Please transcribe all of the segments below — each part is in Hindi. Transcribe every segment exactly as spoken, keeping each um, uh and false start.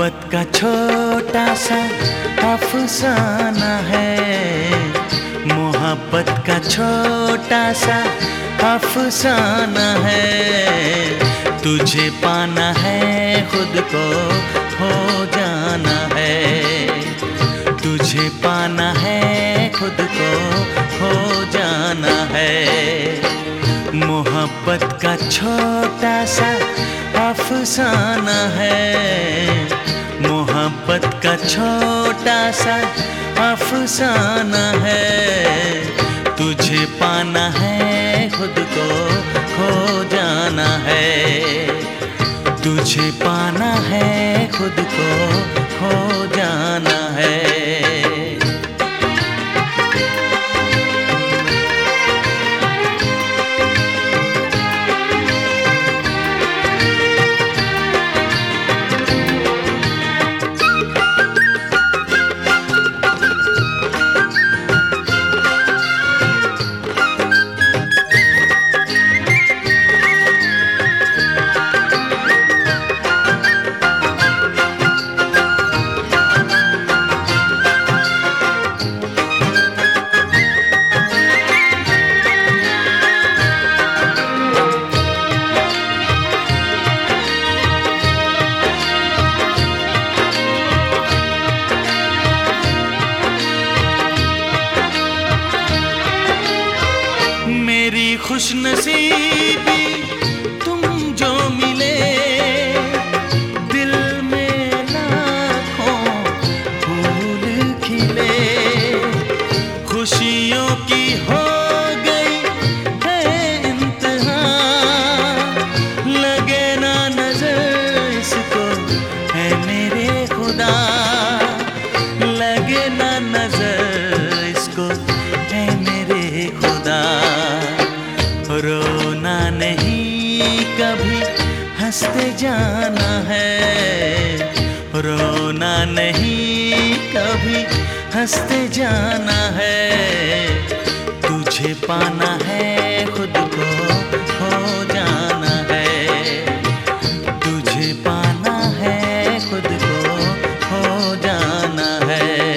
मोहब्बत का छोटा सा अफसाना है, मोहब्बत का छोटा सा अफसाना है। तुझे पाना है, खुद को खो जाना है। तुझे पाना है, खुद को खो जाना है। मोहब्बत का छोटा सा अफसाना है, मोहब्बत का छोटा सा अफसाना है। तुझे पाना है, खुद को खो जाना है। तुझे पाना है, खुद को खो जाना है। मेरी खुशनसीबी तुम जो मिले, दिल में लाखों फूल खिले। खुशियों की हो गई है इंतहा, लगे ना नजर इसको है मेरे खुदा। लगे ना नजर इसको है मेरे खुदा। रोना नहीं कभी हंसते जाना है, रोना नहीं कभी हंसते जाना है। तुझे पाना है, खुद को खो जाना है। तुझे पाना है, खुद को खो जाना है।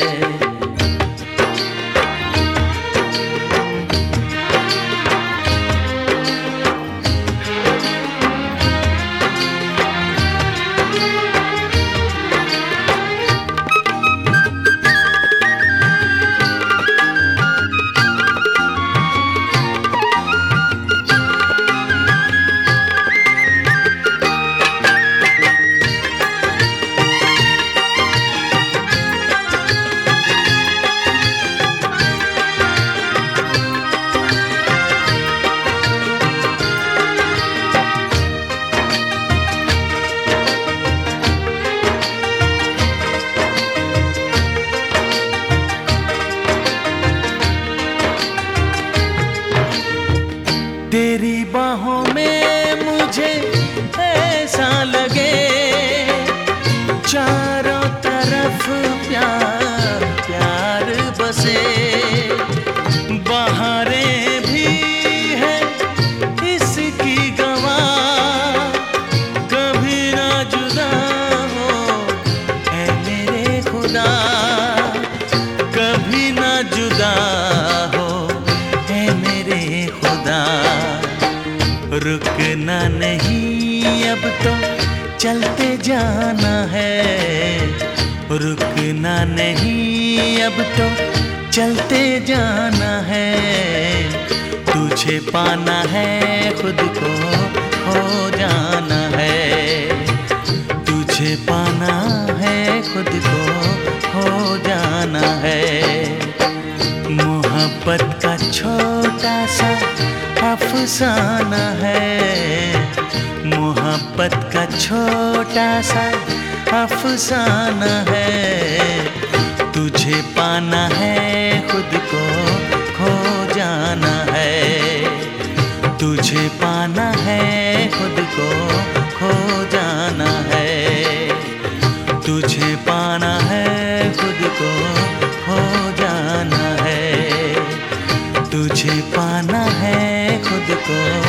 तेरी बाहों में मुझे ऐसा लगे, चारों तरफ प्यार प्यार बसे। बहारें भी है इसकी गवाह, कभी ना जुदा हो ऐ मेरे खुदा। कभी ना जुदा हो ऐ मेरे खुदा। रुकना नहीं अब तो चलते जाना है, रुकना नहीं अब तो चलते जाना है। तुझे पाना है, खुद को खो जाना है। तुझे पाना है, खुद को खो जाना है। मोहब्बत का छोटा सा अफसाना है, मोहब्बत का छोटा सा अफसाना है। तुझे पाना है, खुद को खो जाना है। तुझे पाना है, खुद को खो जाना है। तुझे पाना है, खुद को खो जाना है। तुझे पाना है, खुद को